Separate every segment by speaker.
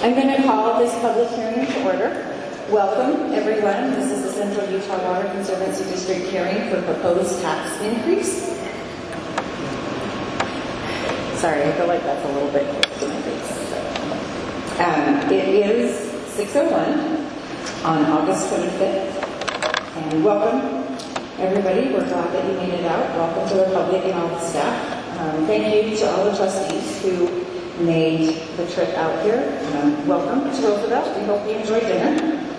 Speaker 1: I'm going to call this public hearing to order. Welcome, everyone. This is the Central Utah Water Conservancy District hearing for proposed tax increase. Sorry, I feel like that's a little bit close to my face. It is 6:01 on August 25th. And welcome, everybody. We're glad that you made it out. Welcome to the public and all the staff. Thank you to all the trustees who made the trip out here. Welcome to Roosevelt. We hope you enjoyed dinner.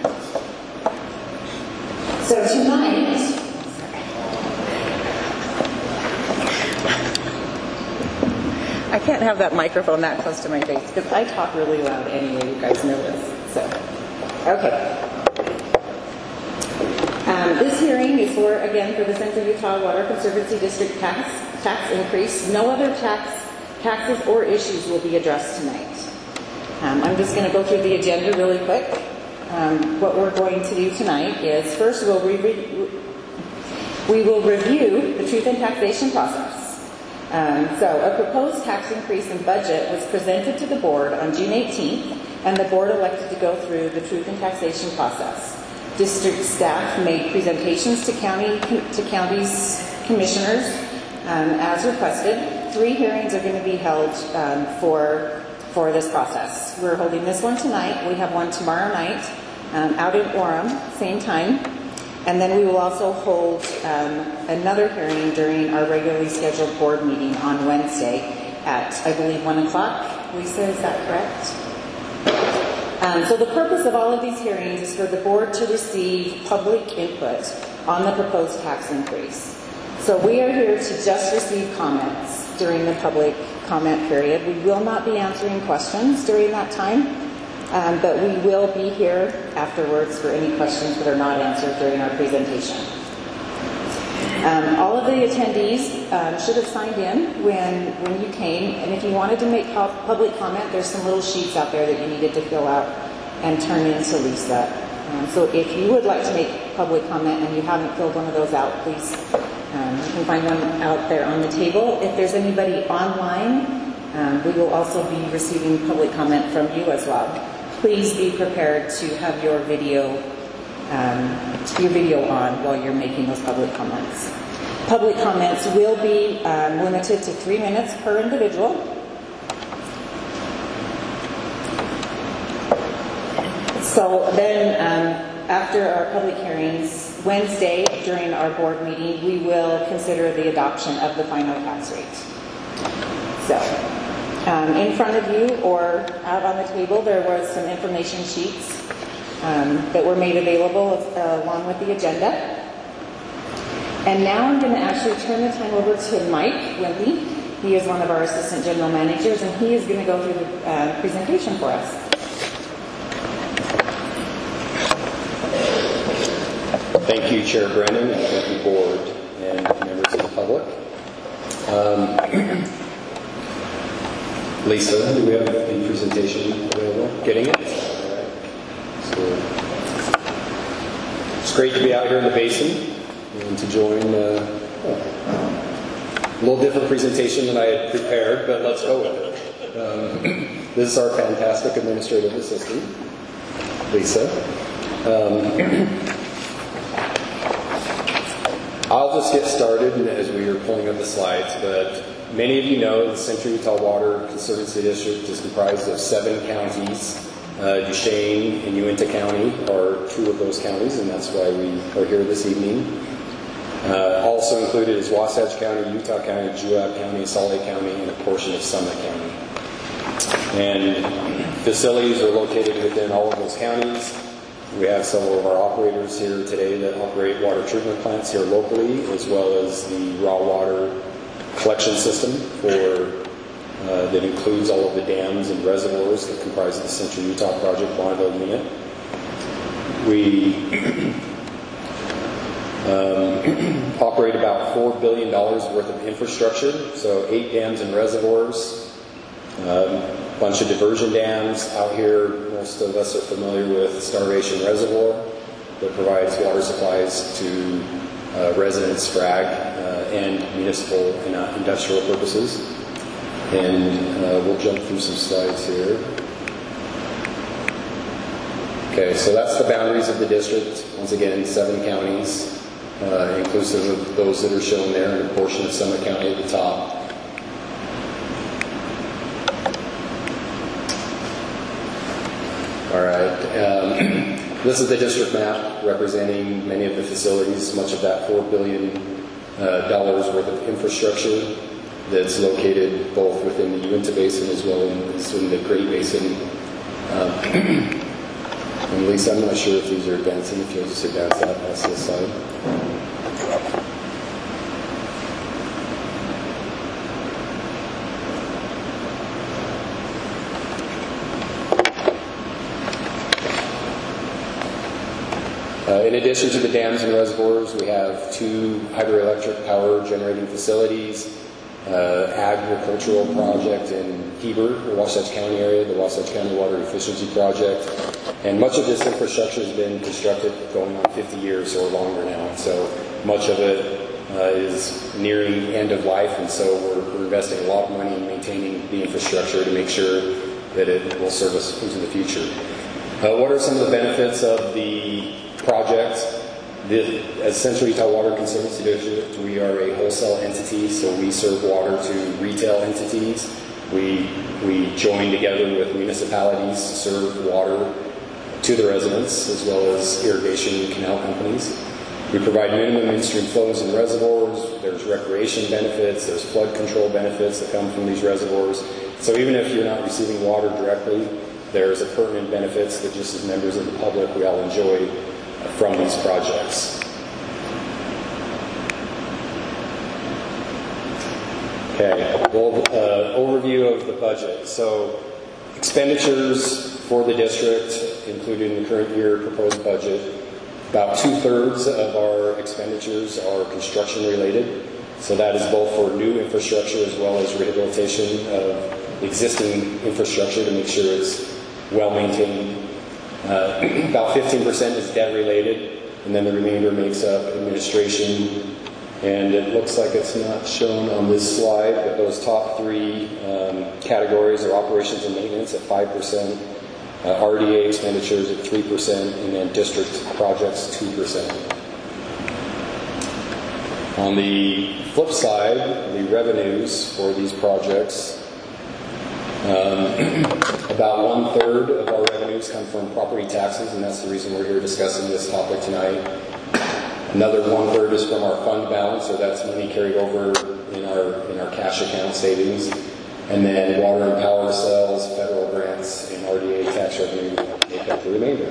Speaker 1: So tonight, I can't have that microphone that close to my face because I talk really loud anyway, you guys know this. So, okay. This hearing is for the Central Utah Water Conservancy District tax increase. No other taxes or issues will be addressed tonight. I'm just going to go through the agenda really quick. What we're going to do tonight is first we will review the truth in taxation process. So a proposed tax increase in budget was presented to the board on June 18th, and the board elected to go through the truth in taxation process. District staff made presentations to county's commissioners as requested. 3 hearings are going to be held for this process. We're holding this one tonight. We have one tomorrow night out in Orem, same time. And then we will also hold another hearing during our regularly scheduled board meeting on Wednesday at, I believe, 1 o'clock. Lisa, is that correct? So the purpose of all of these hearings is for the board to receive public input on the proposed tax increase. So we are here to just receive comments during the public comment period. We will not be answering questions during that time, but we will be here afterwards for any questions that are not answered during our presentation. All of the attendees should have signed in when you came, and if you wanted to make public comment, there's some little sheets out there that you needed to fill out and turn in to Lisa. So if you would like to make public comment and you haven't filled one of those out, please, you can find one out there on the table. If there's anybody online, we will also be receiving public comment from you as well. Please be prepared to have your video on while you're making those public comments. Public comments will be limited to 3 minutes per individual. So then after our public hearings, Wednesday during our board meeting, we will consider the adoption of the final tax rate. So in front of you or out on the table, there was some information sheets that were made available along with the agenda. And now I'm going to actually turn the time over to Mike Wimpy. He is one of our assistant general managers, and he is going to go through the presentation for us.
Speaker 2: Thank you, Chair Brennan, and thank you, board and members of the public. Lisa, do we have the presentation available? Getting it? All right. So, it's great to be out here in the basin and to join a little different presentation than I had prepared, but let's go with it. This is our fantastic administrative assistant, Lisa. I'll just get started as we are pulling up the slides, but many of you know the Central Utah Water Conservancy District is comprised of 7 counties. Duchesne and Uinta County are 2 of those counties, and that's why we are here this evening. Also included is Wasatch County, Utah County, Juab County, Salt Lake County, and a portion of Summit County. And facilities are located within all of those counties. We have several of our operators here today that operate water treatment plants here locally, as well as the raw water collection system that includes all of the dams and reservoirs that comprise the Central Utah Project Bonneville unit. We operate about $4 billion worth of infrastructure, so 8 dams and reservoirs, a bunch of diversion dams out here. Most of us are familiar with Starvation Reservoir that provides water supplies to residents, frag, and municipal and industrial purposes. And we'll jump through some slides here. Okay, so that's the boundaries of the district. Once again, 7 counties, inclusive of those that are shown there, and a portion of Summit County at the top. All right, this is the district map representing many of the facilities, much of that $4 billion worth of infrastructure that's located both within the Uinta Basin as well as in the Great Basin. And Lisa, I'm not sure if these are advancing, if you'll just advance that past this slide. In addition to the dams and reservoirs, we have 2 hydroelectric power generating facilities, agricultural project in Heber, the Wasatch County area, the Wasatch County Water Efficiency Project. And much of this infrastructure has been constructed going on 50 years or longer now. And so much of it is nearing end of life, and so we're investing a lot of money in maintaining the infrastructure to make sure that it will serve us into the future. What are some of the benefits of the project? As Central Utah Water Conservancy District, we are a wholesale entity, so we serve water to retail entities. We join together with municipalities to serve water to the residents, as well as irrigation and canal companies. We provide minimum in-stream flows in reservoirs. There's recreation benefits, there's flood control benefits that come from these reservoirs. So even if you're not receiving water directly, there's a pertinent benefits that just as members of the public we all enjoy from these projects. Okay, well, overview of the budget. So expenditures for the district, including the current year proposed budget, about 2/3 of our expenditures are construction related. So that is both for new infrastructure as well as rehabilitation of existing infrastructure to make sure it's well maintained. About 15% is debt related, and then the remainder makes up administration. And it looks like it's not shown on this slide, but those top 3 categories are operations and maintenance at 5%, RDA expenditures at 3%, and then district projects 2%. On the flip side, the revenues for these projects, about 1/3 of our revenues come from property taxes, and that's the reason we're here discussing this topic tonight. Another 1/3 is from our fund balance, so that's money carried over in our cash account savings. And then water and power sales, federal grants, and RDA tax revenue make up the remainder.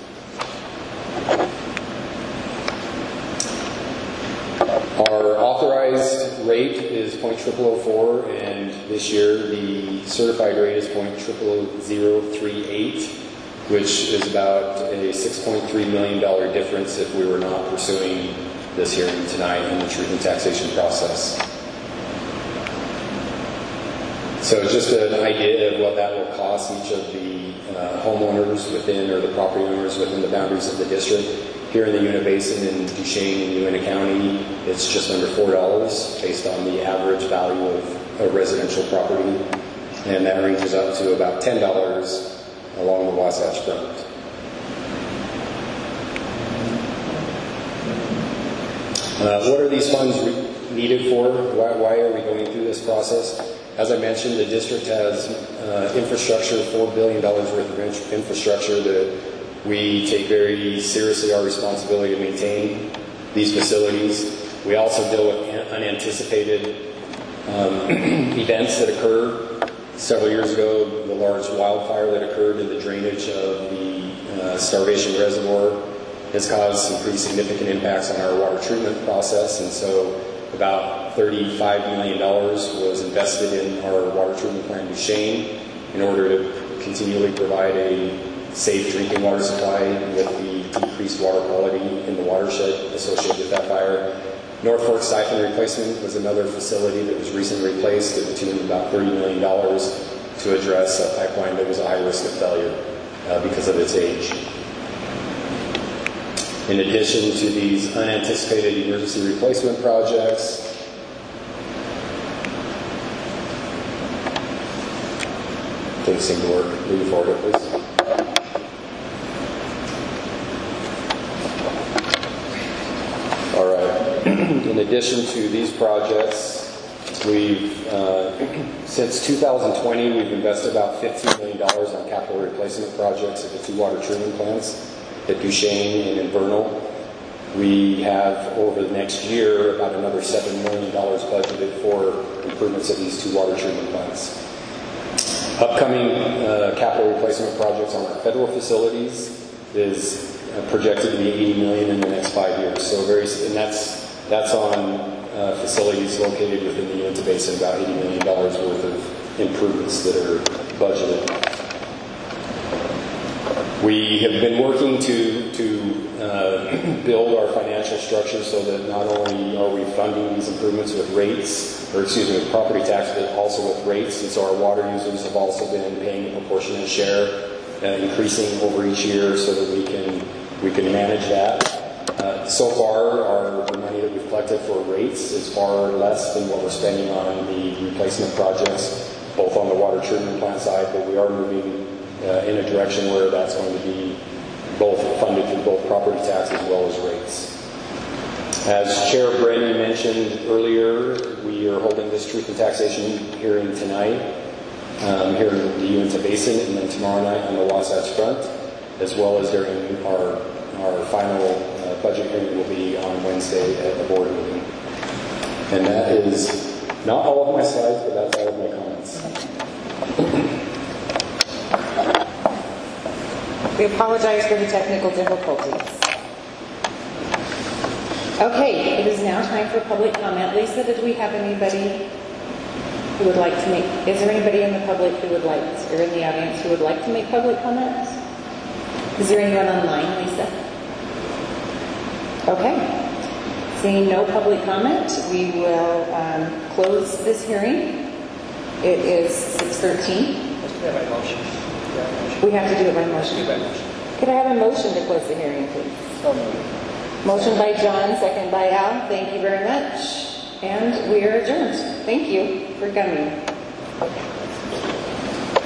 Speaker 2: Our authorized rate is 0.0004, and this year the certified rate is 0.00038, which is about a $6.3 million difference if we were not pursuing this hearing tonight in the truth and taxation process. So just an idea of what that will cost each of the homeowners within, or the property owners within the boundaries of the district. Here in the Uinta Basin in Duchesne and Uinta County, it's just under $4 based on the average value of a residential property, and that ranges up to about $10 along the Wasatch Front. What are these funds needed for? Why are we going through this process? As I mentioned, the district has infrastructure, $4 billion worth of infrastructure that we take very seriously our responsibility to maintain these facilities. We also deal with unanticipated events that occur. Several years ago, the large wildfire that occurred in the drainage of the Starvation Reservoir has caused some pretty significant impacts on our water treatment process, and so about $35 million was invested in our water treatment plant in Duchesne in order to continually provide a safe drinking water supply with the decreased water quality in the watershed associated with that fire. North Fork Siphon Replacement was another facility that was recently replaced at the tune of about $30 million to address a pipeline that was a high risk of failure because of its age. In addition to these unanticipated emergency replacement projects, things seem to work. Moving forward, please. in addition to these projects, we've, since 2020, we've invested about $15 million on capital replacement projects at the 2 water treatment plants at Duchesne and in Vernal. We have, over the next year, about another $7 million budgeted for improvements at these 2 water treatment plants. Upcoming capital replacement projects on our federal facilities is projected to be $80 million in the next 5 years. So and that's on facilities located within the Uinta Basin, about $80 million worth of improvements that are budgeted. We have been working to build our financial structure so that not only are we funding these improvements with rates, or excuse me, with property tax, but also with rates. And so our water users have also been paying a proportionate share, increasing over each year so that we can manage that. So far, the money that we've collected for rates is far less than what we're spending on the replacement projects, both on the water treatment plant side, but we are moving in a direction where that's going to be both funded through both property tax as well as rates. As Chair Brennan mentioned earlier, we are holding this Truth in Taxation hearing tonight here in the Uinta Basin, and then tomorrow night on the Wasatch Front, as well as during our final budget hearing will be on Wednesday at the board meeting. And that is not all of my slides, but that's all of my comments.
Speaker 1: We apologize for the technical difficulties. Okay, it is now time for public comment. Lisa, did we have anybody who would like to make, is there anybody in the public who would like, or in the audience who would like to make public comments? Is there anyone online, Lisa? Okay. Seeing no public comment, we will close this hearing. It is 6:13. We have to do it by motion. Could I have a motion to close the hearing, please? Motion by John, second by Al. Thank you very much. And we are adjourned. Thank you for coming.